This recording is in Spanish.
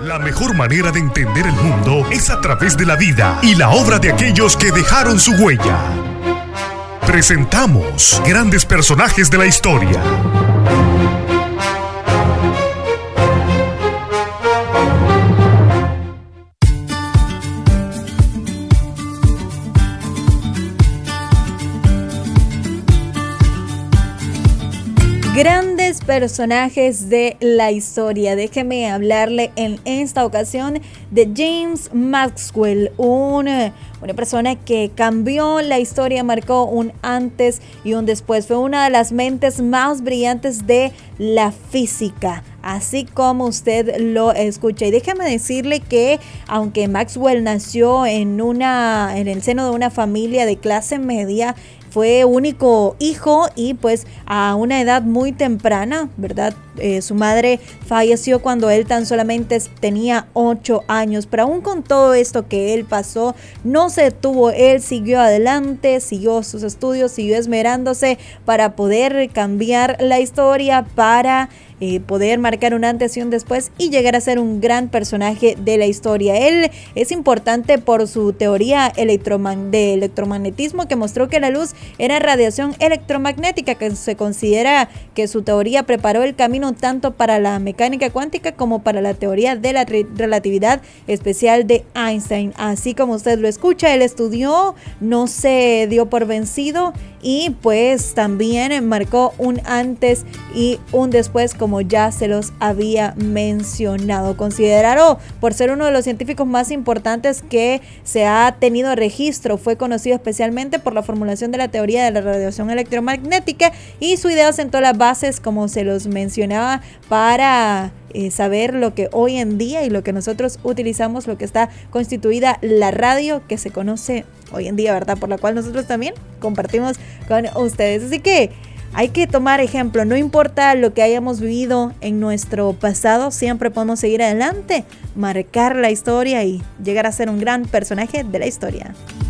La mejor manera de entender el mundo es a través de la vida y la obra de aquellos que dejaron su huella. Presentamos grandes personajes de la historia. Grandes personajes de la historia. Déjeme hablarle en esta ocasión de James Maxwell, una persona que cambió la historia, marcó un antes y un después. Fue una de las mentes más brillantes de la física, así como usted lo escucha. Y déjeme decirle que aunque Maxwell nació en el seno de una familia de clase media, fue único hijo y pues a una edad muy temprana, ¿verdad? Su madre falleció cuando él tan solamente tenía 8 años, pero aún con todo esto que él pasó, no se detuvo. Él siguió adelante, siguió sus estudios, siguió esmerándose para poder cambiar la historia, para poder marcar un antes y un después y llegar a ser un gran personaje de la historia. Él es importante por su teoría de electromagnetismo, que mostró que la luz era radiación electromagnética, que se considera que su teoría preparó el camino tanto para la mecánica cuántica como para la teoría de la relatividad especial de Einstein. Así como usted lo escucha, él estudió, no se dio por vencido y pues también marcó un antes y un después, como ya se los había mencionado. Considerado por ser uno de los científicos más importantes que se ha tenido registro, fue conocido especialmente por la formulación de la teoría de la radiación electromagnética, y su idea sentó las bases, como se los mencionaba, para saber lo que hoy en día y lo que nosotros utilizamos, lo que está constituida la radio, que se conoce hoy en día, ¿verdad? Por la cual nosotros también compartimos con ustedes. Así que hay que tomar ejemplo, no importa lo que hayamos vivido en nuestro pasado, siempre podemos seguir adelante, marcar la historia y llegar a ser un gran personaje de la historia.